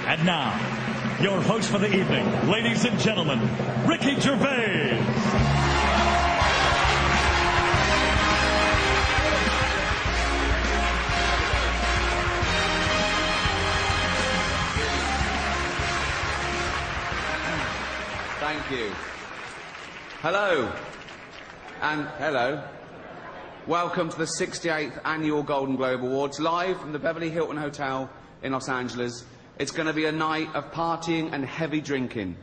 And now, your host for the evening, ladies and gentlemen, Ricky Gervais. Thank you. Hello. And hello. Welcome to the 68th Annual Golden Globe Awards, live from the Beverly Hilton Hotel in Los Angeles. It's going to be a night of partying and heavy drinking.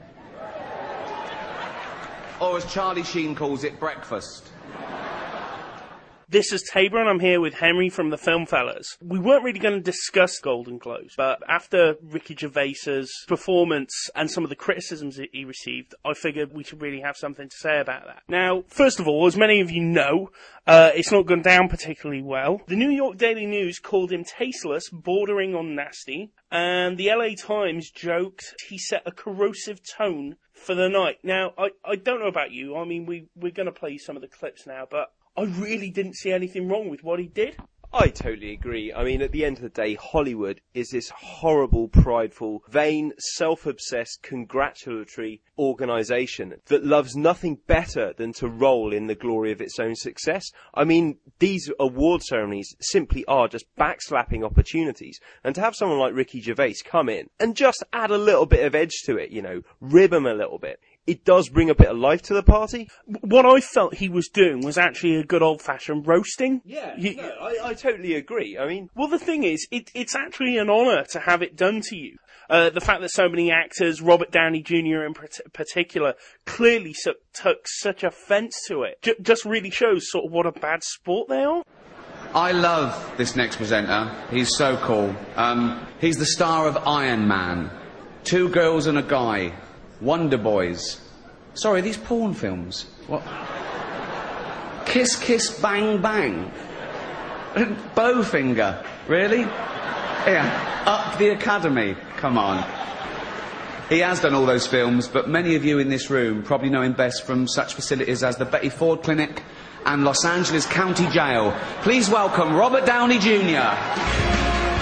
Or as Charlie Sheen calls it, breakfast. This is Tabor, and I'm here with Henry from the Film Fellas. We weren't really going to discuss Golden Globes, but after Ricky Gervais's performance and some of the criticisms that he received, I figured we should really have something to say about that. Now, first of all, as many of you know, it's not gone down particularly well. The New York Daily News called him tasteless, bordering on nasty, and the LA Times joked he set a corrosive tone for the night. Now, I don't know about you. I mean, we're going to play you some of the clips now, but I really didn't see anything wrong with what he did. I totally agree. I mean, at the end of the day, Hollywood is this horrible, prideful, vain, self-obsessed, congratulatory organisation that loves nothing better than to roll in the glory of its own success. I mean, these award ceremonies simply are just backslapping opportunities. And to have someone like Ricky Gervais come in and just add a little bit of edge to it, you know, rib him a little bit, it does bring a bit of life to the party. What I felt he was doing was actually a good old-fashioned roasting. Yeah, I totally agree. I mean, well, the thing is, it's actually an honour to have it done to you. The fact that so many actors, Robert Downey Jr. in particular, clearly took such offence to it, just really shows sort of what a bad sport they are. I love this next presenter. He's so cool. He's the star of Iron Man. 2 girls and a guy. Wonder Boys. Sorry, these porn films. What? Kiss, kiss, bang, bang. Bowfinger. Really? Yeah. Up the Academy. Come on. He has done all those films, but many of you in this room probably know him best from such facilities as the Betty Ford Clinic and Los Angeles County Jail. Please welcome Robert Downey Jr.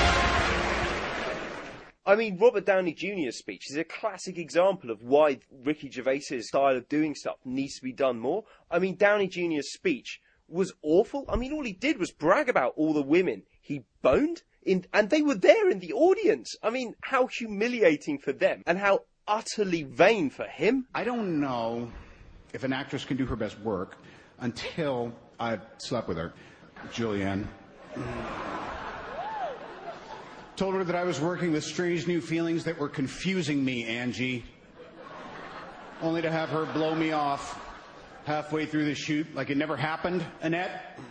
I mean, Robert Downey Jr.'s speech is a classic example of why Ricky Gervais's style of doing stuff needs to be done more. I mean, Downey Jr.'s speech was awful. I mean, all he did was brag about all the women he boned, and they were there in the audience. I mean, how humiliating for them, and how utterly vain for him. I don't know if an actress can do her best work until I've slept with her. Julianne. Told her that I was working with strange new feelings that were confusing me, Angie. Only to have her blow me off halfway through the shoot like it never happened, Annette.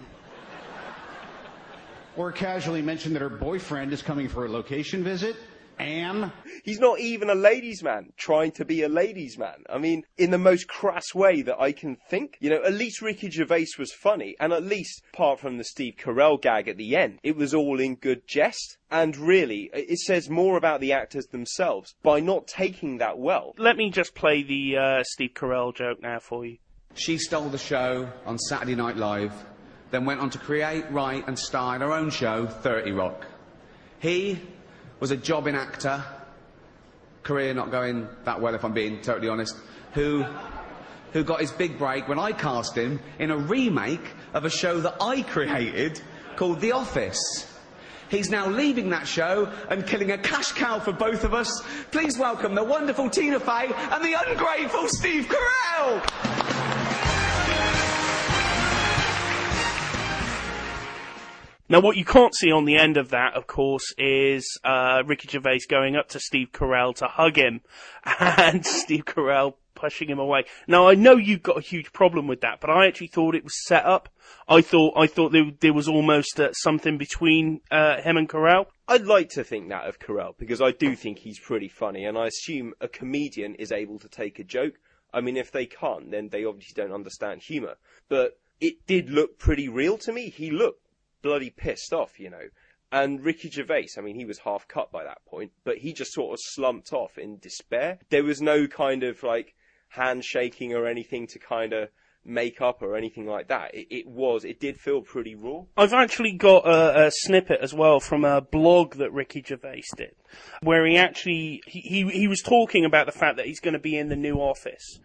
Or casually mention that her boyfriend is coming for a location visit. Anne. He's not even a ladies' man trying to be a ladies' man. I mean, in the most crass way that I can think. You know, at least Ricky Gervais was funny, and at least, apart from the Steve Carell gag at the end, it was all in good jest. And really, it says more about the actors themselves by not taking that well. Let me just play the Steve Carell joke now for you. She stole the show on Saturday Night Live, then went on to create, write and star in her own show, 30 Rock. He was a jobbing actor, career not going that well if I'm being totally honest, who got his big break when I cast him in a remake of a show that I created called The Office. He's now leaving that show and killing a cash cow for both of us. Please welcome the wonderful Tina Fey and the ungrateful Steve Carell! Now, what you can't see on the end of that, of course, is Ricky Gervais going up to Steve Carell to hug him, and Steve Carell pushing him away. Now, I know you've got a huge problem with that, but I actually thought it was set up. I thought there was almost something between him and Carell. I'd like to think that of Carell, because I do think he's pretty funny, and I assume a comedian is able to take a joke. I mean, if they can't, then they obviously don't understand humour. But it did look pretty real to me. He looked bloody pissed off, you know. And Ricky Gervais, I mean, he was half cut by that point, but he just sort of slumped off in despair. There was no kind of, like, handshaking or anything to kind of makeup or anything like that. It did feel pretty raw. I've actually got a snippet as well from a blog that Ricky Gervais did, where he was talking about the fact that he's going to be in the new Office.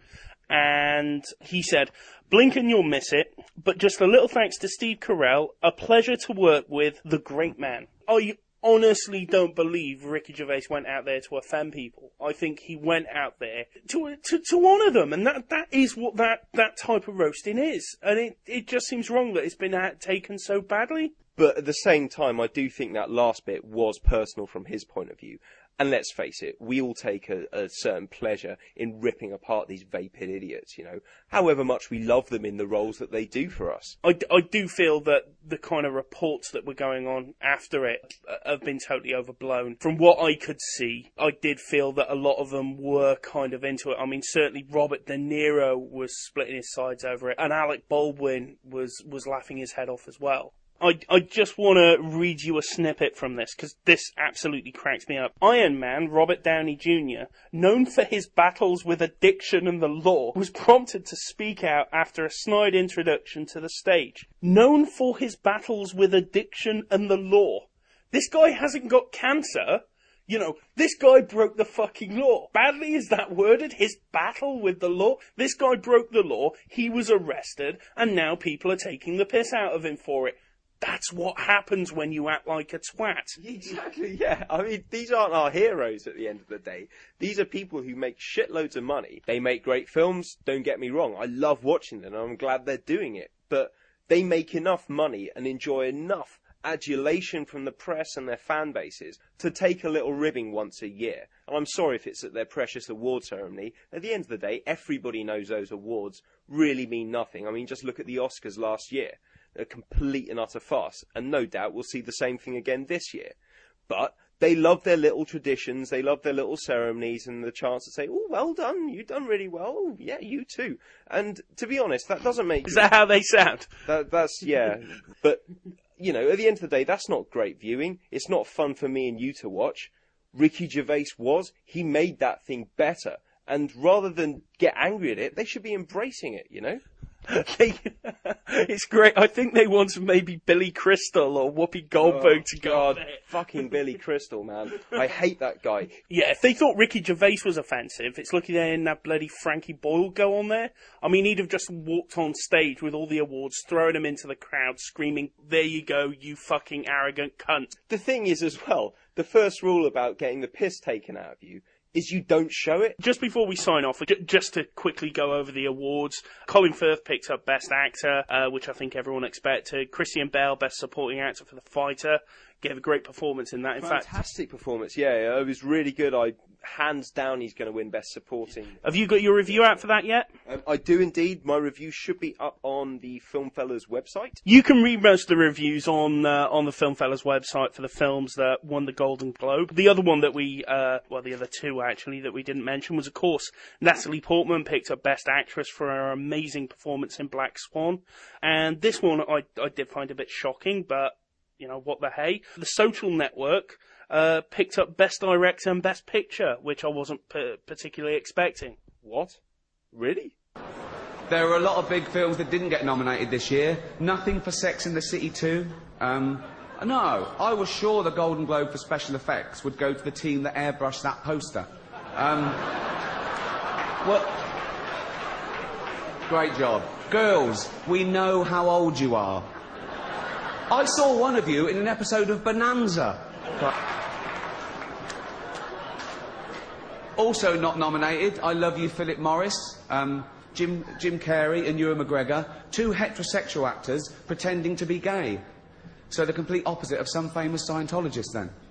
And he said, "Blink and you'll miss it, but just a little thanks to Steve Carell, a pleasure to work with the great man." I honestly don't believe Ricky Gervais went out there to offend people. I think he went out there to honour them, and that is what that type of roasting is. And it just seems wrong that it's been taken so badly. But at the same time, I do think that last bit was personal from his point of view. And let's face it, we all take a certain pleasure in ripping apart these vapid idiots, you know, however much we love them in the roles that they do for us. I do feel that the kind of reports that were going on after it have been totally overblown. From what I could see, I did feel that a lot of them were kind of into it. I mean, certainly Robert De Niro was splitting his sides over it, and Alec Baldwin was laughing his head off as well. I just want to read you a snippet from this, because this absolutely cracks me up. Iron Man, Robert Downey Jr., known for his battles with addiction and the law, was prompted to speak out after a snide introduction to the stage. Known for his battles with addiction and the law. This guy hasn't got cancer. You know, this guy broke the fucking law. Badly is that worded? His battle with the law? This guy broke the law, he was arrested, and now people are taking the piss out of him for it. That's what happens when you act like a twat. Exactly, yeah. I mean, these aren't our heroes at the end of the day. These are people who make shitloads of money. They make great films, don't get me wrong. I love watching them, and I'm glad they're doing it. But they make enough money and enjoy enough adulation from the press and their fan bases to take a little ribbing once a year. And I'm sorry if it's at their precious award ceremony. At the end of the day, everybody knows those awards really mean nothing. I mean, just look at the Oscars last year. A complete and utter farce, and no doubt we'll see the same thing again this year. But they love their little traditions, they love their little ceremonies, and the chance to say, "Oh, well done, you've done really well, oh, yeah, you too." And to be honest, that doesn't make... Is that how they sound? That's, yeah. But, you know, at the end of the day, that's not great viewing. It's not fun for me and you to watch. Ricky Gervais he made that thing better. And rather than get angry at it, they should be embracing it, you know? It's great. I think they wanted maybe Billy Crystal or Whoopi Goldberg to go on there. Fucking Billy Crystal, man. I hate that guy. Yeah, if they thought Ricky Gervais was offensive, it's lucky they didn't have bloody Frankie Boyle go on there. I mean, he'd have just walked on stage with all the awards, thrown them into the crowd, screaming, "There you go, you fucking arrogant cunt." The thing is as well, the first rule about getting the piss taken out of you is you don't show it. Just before we sign off, just to quickly go over the awards, Colin Firth picked up Best Actor, which I think everyone expected. Christian Bale, Best Supporting Actor for The Fighter. Gave a great performance in that. Fantastic performance, yeah. It was really good. Hands down, he's going to win Best Supporting. Have you got your review out for that yet? I do indeed. My review should be up on the Filmfellas website. You can read most of the reviews on the Filmfellas website for the films that won the Golden Globe. The other one that the other two actually that we didn't mention was, of course, Natalie Portman picked up Best Actress for her amazing performance in Black Swan. And this one I did find a bit shocking, but, you know, what the hey. The Social Network picked up Best Director and Best Picture, which I wasn't particularly expecting. What? Really? There were a lot of big films that didn't get nominated this year. Nothing for Sex and the City 2. No, I was sure the Golden Globe for special effects would go to the team that airbrushed that poster. Well, great job. Girls, we know how old you are. I saw one of you in an episode of Bonanza. Also not nominated, I Love You, Philip Morris, Jim Carrey and Ewan McGregor, two heterosexual actors pretending to be gay. So the complete opposite of some famous Scientologists then.